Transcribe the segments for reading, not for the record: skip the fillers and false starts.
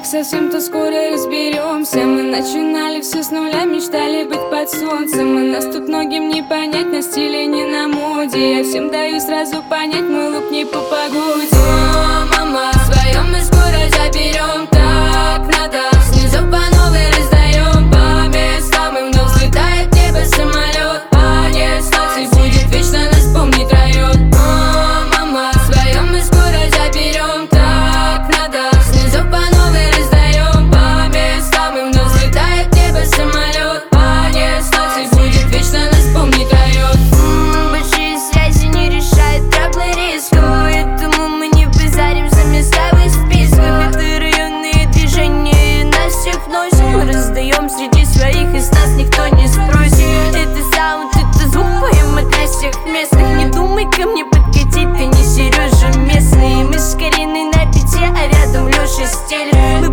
так совсем, то скоро разберемся. Мы начинали все с нуля, мечтали быть под солнцем. И нас тут многим не понять, на стиле, не на моде. Я всем даю сразу понять, мой лук не по погоде. О, мама, своем мы скоро заберем. Так надо, снизу по новой раздаем по местам. И вновь взлетает в небо самолет. А не станций будет вечно нас помнить район. О, мама, своем мы скоро заберем. Так надо, снизу по новой раздаем по местам. И вновь взлетает в небо самолет. А не станций будет вечно нас помнить район. Большие связи не решают траблы, рискуют, поэтому мы не базарим за места в их списках. Это районные движения, нас всех носят. Мы раздаем среди своих, из нас никто не спросит. Это саунд, это звук, поем мы для всех местных. Не думай ко мне подкатить, ты не Сережа местный. Мы с Кариной на пяти, а рядом Леша стелит. Мы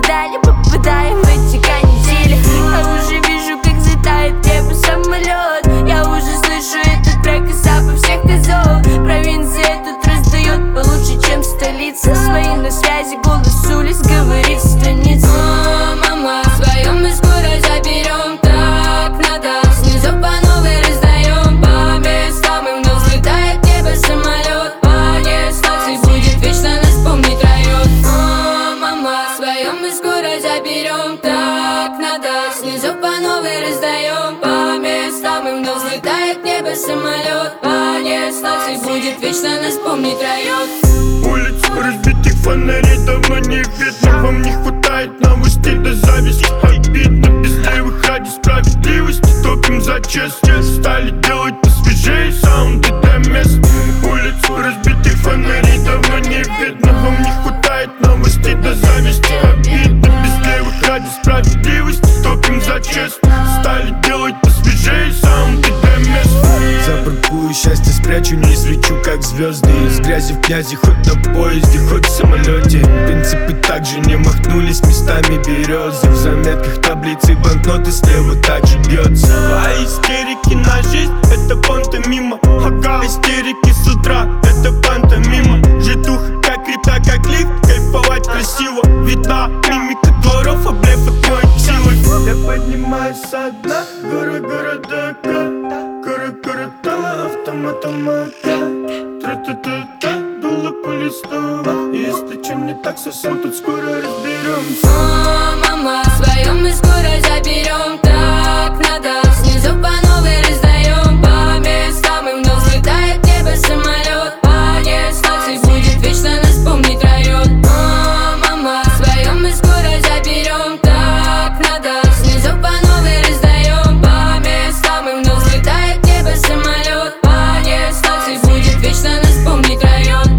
попадаем в эти канители. Я уже вижу, как взлетает в небо самолет. Я уже слышу этот трек из запах всех козов. Провинция тут раздает получше, чем столица. Свои на связи, голос улиц говорит станица. О, мама, своем мы скоро заберем. Так надо, снизу по новой раздаем по местам. И вновь взлетает в небо самолет. По не станций будет вечно нас помнить район. О, мама, своем мы скоро заберем. Так надо, снизу по новой раздаем по местам. И вновь взлетает в небо самолет. По не станций будет вечно нас помнить район. Улиц разбитых фонарей давно не видно. Вам не хватает новостей до зависти. Обидно, без левых ради справедливости. Топим за честь, стали делать посвежее саунды до мест. Улиц разбитых фонарей давно не видно. Вам не хватает новостей до зависти. Обидно, без левых ради справедливости. Топим за честь, стали делать посвежее саунды до мест. Запаркую счастье, спрячу, не свечу, как звезды. Из грязи в князи, хоть на поезде, хоть в самолете. Принципы также не махнулись, местами березы. В заметках таблицы банкноты слева также бьется. А истерики на жизнь, это пантомима. Ага, истерики с утра, это пантомима. Житуха, как крипта, как лифт, кайфовать красиво. Видна мимика дворов, а блеф от моей силы. Я поднимаюсь со дна, города, города, автоматом тра-та-та-та, дуло по листу. Если что не так, совсем тут скоро разберемся. О, мама, своем мы скоро заберем. Так надо, снизу по новой раздаем по местам. И вновь взлетает в небо самолет. По не станций будет вечно нас помнить район. О, мама, своем мы скоро заберем. Так надо, снизу по новой раздаем по местам. И вновь взлетает в небо самолет. По не станций будет вечно нас помнить район.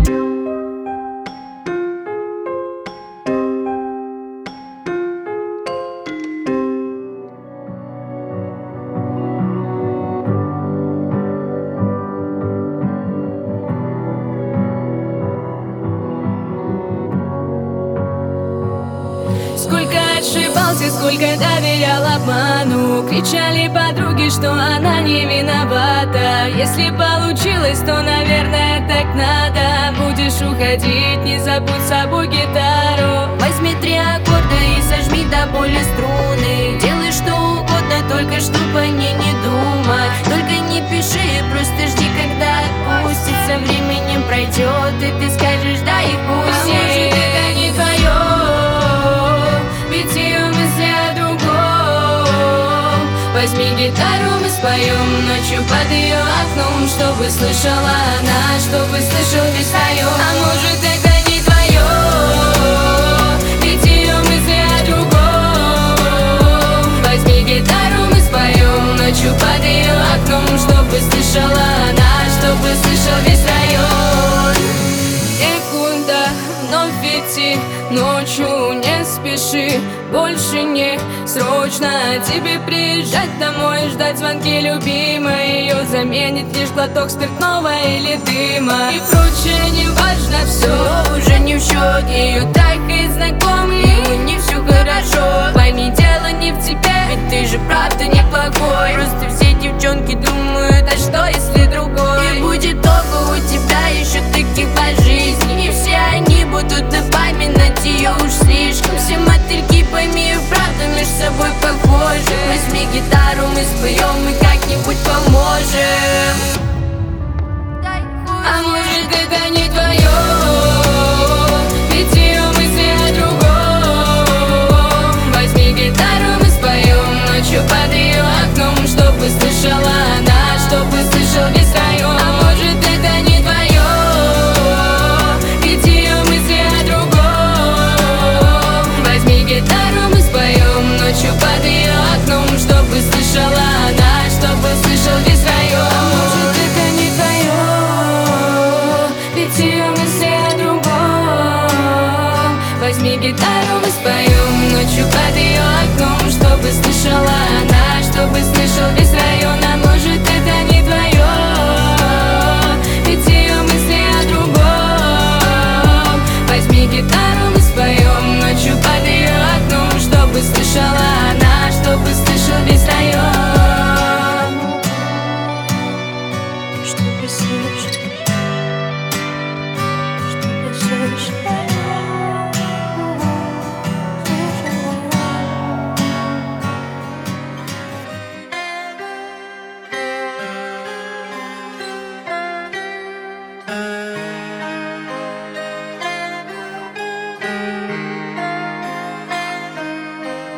Сколько ошибался, сколько доверял обману. Кричали подруги, что она не виновата. Если получилось, то, наверное, так надо. Будешь уходить, не забудь с собой гитару. Возьми 3 аккорда и сожми до боли струны. Делай что угодно, только чтоб о ней не думать. Только не пиши, просто жди, когда отпустит. Со временем пройдет, и ты скажешь да и пусть. А может, это не твое, ведь ее мысли о другом. Возьми гитару, мы споем ночью под ее окном, чтобы слышала она, чтобы слышал весь район. А может, это не твое, ведь ее мысли о другом. Возьми гитару, мы споем ночью под ее окном, чтобы слышала она, чтобы слышал весь район. Секунда, вновь идти ночью, не спеши, больше не срочно тебе приезжать домой, ждать звонки любимой. Ее заменит лишь глоток спиртного или дыма. И прочее не важно, все уже не в счет. Ее трахает знакомый, ему не все хорошо. Пойми, дело не в тебе, ведь ты же правда неплохой. Просто все девчонки думают, а что если другой? И будет только у тебя еще таких по жизни, и все они будут напоминать ее уж слишком. Все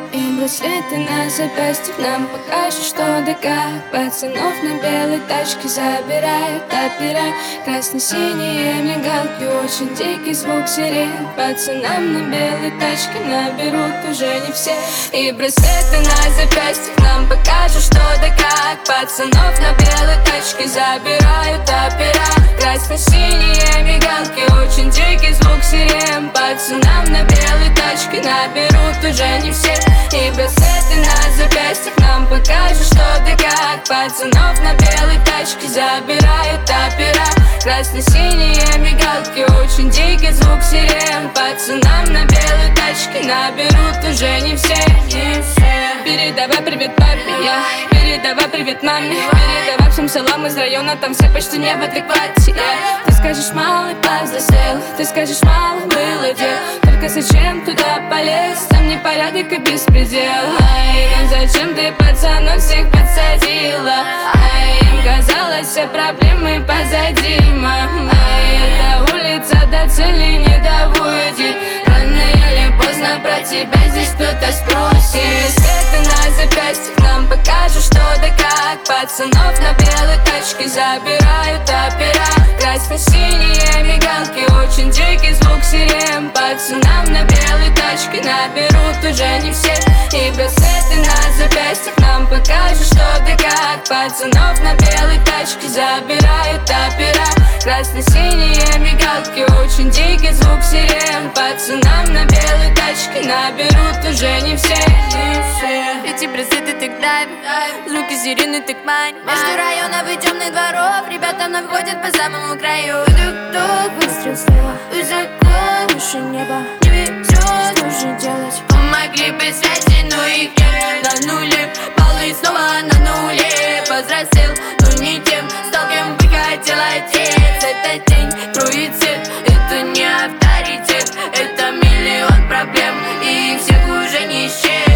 И браслеты на запястьях нам покажут, что да как. Пацанов на белой тачке забирают опера. Красно-синие мигалки, очень дикий звук сирен. Пацанам на белой тачке наберут уже не все. И браслеты на запястьях нам покажут, что да как. Пацанов на белой тачке забирают опера. Красно-синие мигалки, очень дикий звук сирен. Пацанам на белой тачке наберут уже не все. И браслеты на запястьях нам покажут, что да как. Пацанов на белой тачке забирают опера. Красно-синие мигалки, очень дикий звук сирен. Пацанам на белой тачке наберут уже не все. Передавай привет папе, я передавай привет маме. Передавай всем салам из района, там все почти не в адеквате. Ты скажешь, малый повзрослел, ты скажешь, мало было дел. Только зачем туда полез, там непорядок и беспредел. Ай, ну зачем ты пацанов всех подсадила? Ай, им казалось, все проблемы позади, мам. Ай, эта улица до цели не доводит. Рано или поздно про тебя здесь кто-то спросит. Светы на запястьях нам покажут, что да как. Пацанов на белой тачке забирают опера. Красно-синие мигалки, очень дикий звук сирен. Пацанам на белой тачке наберут уже не все. И браслеты на запястьях нам покажут, что да как. Пацанов на белой тачке забирают опера. Красно-синие мигалки, очень дикий звук сирен. Пацанам на белой тачке наберут уже не все. Эти браслеты так давят, звуки сирены так манят. Между районов и темных дворов ребята вновь ходят по самому краю. Дух-дух, выстрел слева, высоко выше неба. Не везет, что же делать? Помогли бы связи, но их нет. На нуле, баллы снова на нуле. Повзрослел, но не тем, стал кем бы хотел отец. Это тень, кроет свет, это не авторитет. Это миллион проблем, и их всех уже не счесть.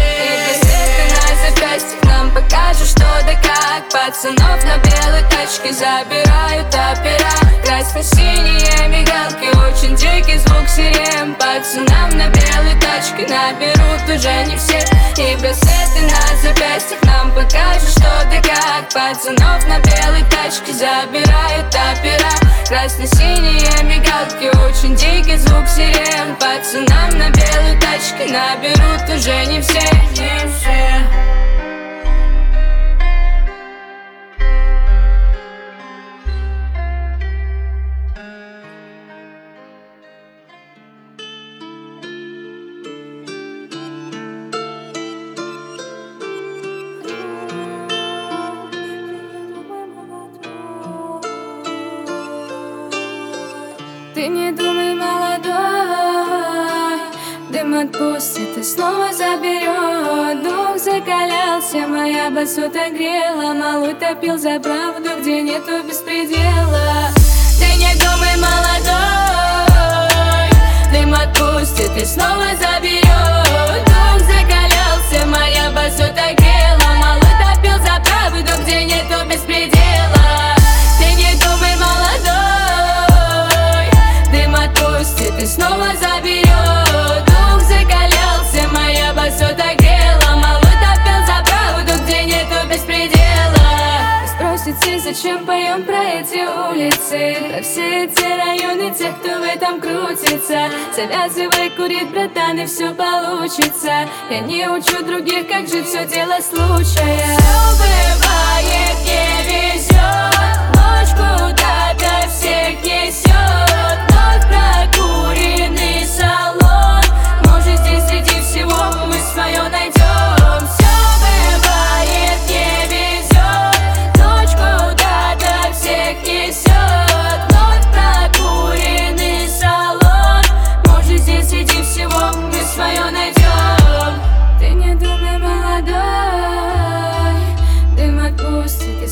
Нам покажут, что да как. Пацанов на белой тачке забирают опера. Красно-синие мигалки, очень дикий звук сирен. Пацанам на белой тачке наберут уже не все. И браслеты на запястьях нам покажут, что да как. Пацанов на белой тачке забирают опера. Красно-синие мигалки, очень дикий звук сирен. Пацанам на белой тачке наберут уже не все. Ты не думай, молодой, дым отпустит и снова заберет. Дух закалялся, моя басута грела. Малой топил за правду, где нету беспредела. Ты не думай, молодой, дым отпустит и снова заберет. Дух закалялся, моя басута грела. Малой топил за правду, где нету беспредела. Ты не думай, молодой, ты снова заберет. Дух закалялся, моя басута грела. Малой топил за правду, где нету беспредела. Спросите, зачем поем про эти улицы, про все эти районы, тех, кто в этом крутится. Завязывай курить, братан, и все получится. Я не учу других, как жить, все дело случая. Все бывает, не везет, ночь куда-то всех несет. Прокуренный салон, может, здесь среди всего мы свое найдем. Все бывает, не везет, ночь куда-то всех несет. Вновь прокуренный салон, может, здесь среди всего мы свое найдем. Ты не думай, молодой, дым отпустит и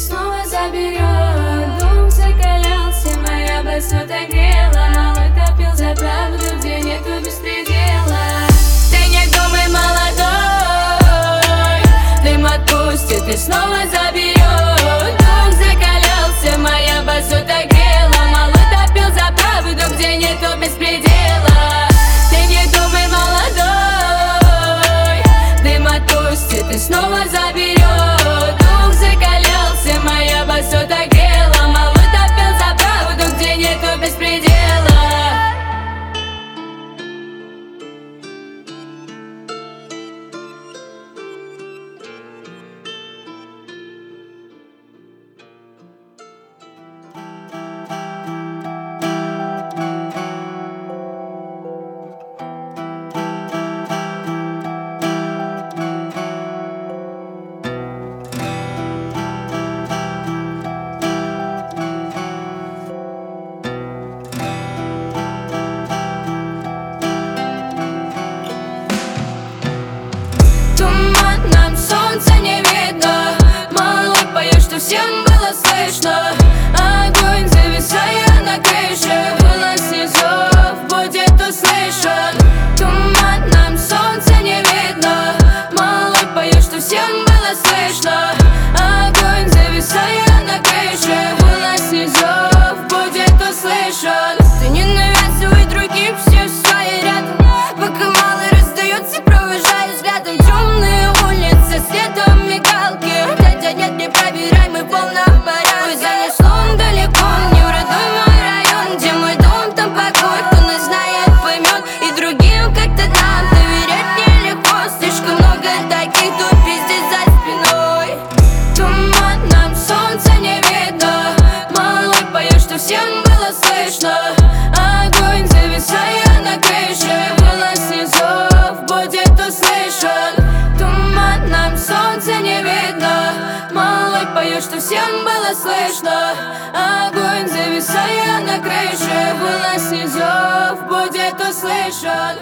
и снова заберет. Дух закалялся, моя басота грела. Малой топил за правду, где нету беспредела. Нам солнца не видно. Малой поет, что всем было слышно. Огонь, зависая на крыше, голос снизу будет услышан. Туман, нам солнца не видно. Малой поет, что всем было слышно. Огонь, зависая на крыше, голос снизу будет услышан. Ты не навязывай другим, все свои рядом. Пока малый раздается, провожаю взглядом темные улицы, светом мигалки. Хотя нет, не проверяй, мы в полном порядке. Занесло далеко, не в родной мой район. Где мой дом, там покой, кто нас знает, поймет. И другим как-то нам доверять нелегко. Слишком много таких, тут пиздец за спиной. Туман, нам солнца не видно. Малой поет, что всем было слышно. Огонь, зависая на крыше, голос снизу будет услышан. Туман, нам солнца не видно. Малой поет, что всем было слышно. Огонь, зависая на крыше, голос снизу будет услышан.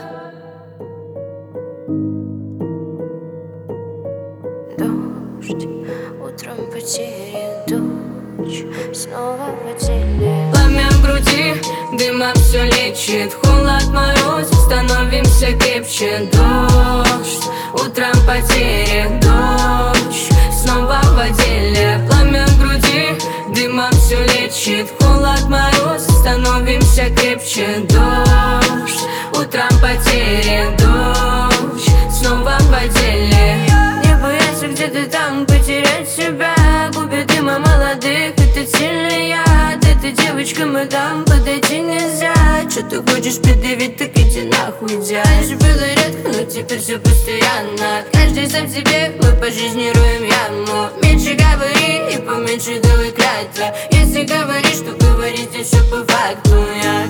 Дождь, утром потерян дождь, снова в отделе. Пламя в груди, дымом все лечит. Холод, мороз, становимся крепче. Дождь, утром потери. Дождь, снова в отделе. Пламя в груди, дымом все лечит. Холод, мороз, становимся крепче. Дождь, утром потери. Дождь, снова в отделе. Не бояться где-то там потерять себя. Губы дыма молодых, это сильный яд. Эта девочка, мадам, подойти нельзя. Че ты хочешь предъявить, так иди нахуй, дядь. Раньше было редко, но теперь все постоянно. Каждый сам себе, мы по жизни роем яму. Меньше говори и поменьше давай клятвы. Если говоришь, то говори здесь все по факту, я.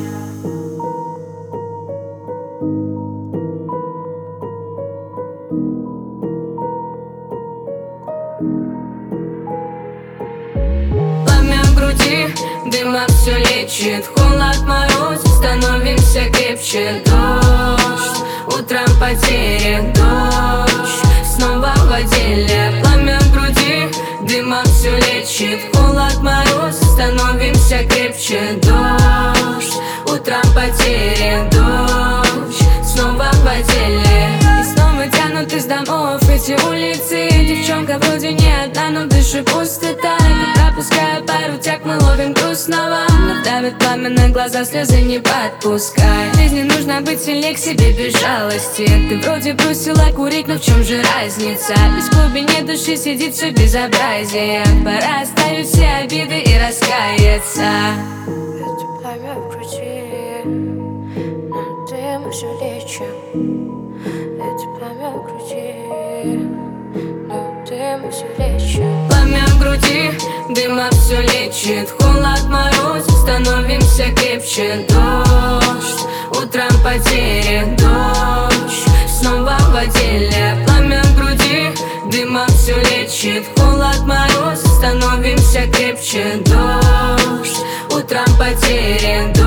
Пламя в груди, дымом все лечит. Холод, мороз, становимся крепче. Дождь, утром потери. Дождь, снова в отделе. Пламя в груди, дымом все лечит. Холод, мороз, становимся крепче. Дождь, утром потери. Дождь, снова в отделе. И снова тянут из домов эти улицы. Девчонка вроде не одна, но дышит пустота. Пропуская пару тяг, мы ловим грустного. Но давит пламя на глаза, слезы не подпускай. В жизни нужно быть сильнее к себе без жалости. Ты вроде бросила курить, но в чем же разница? Без в глубине души сидит все безобразие. Пора оставить все обиды и раскаяться. Это пламя в груди, но дым все лечим. Это пламя в груди, но дым все лечим. Пламя в груди, дымом все лечит. Холод, мороз, становимся крепче. Дождь, утром потери. Дождь, снова в отделе. Пламя в груди, дымом все лечит. Холод, мороз, становимся крепче. Дождь, утром потери.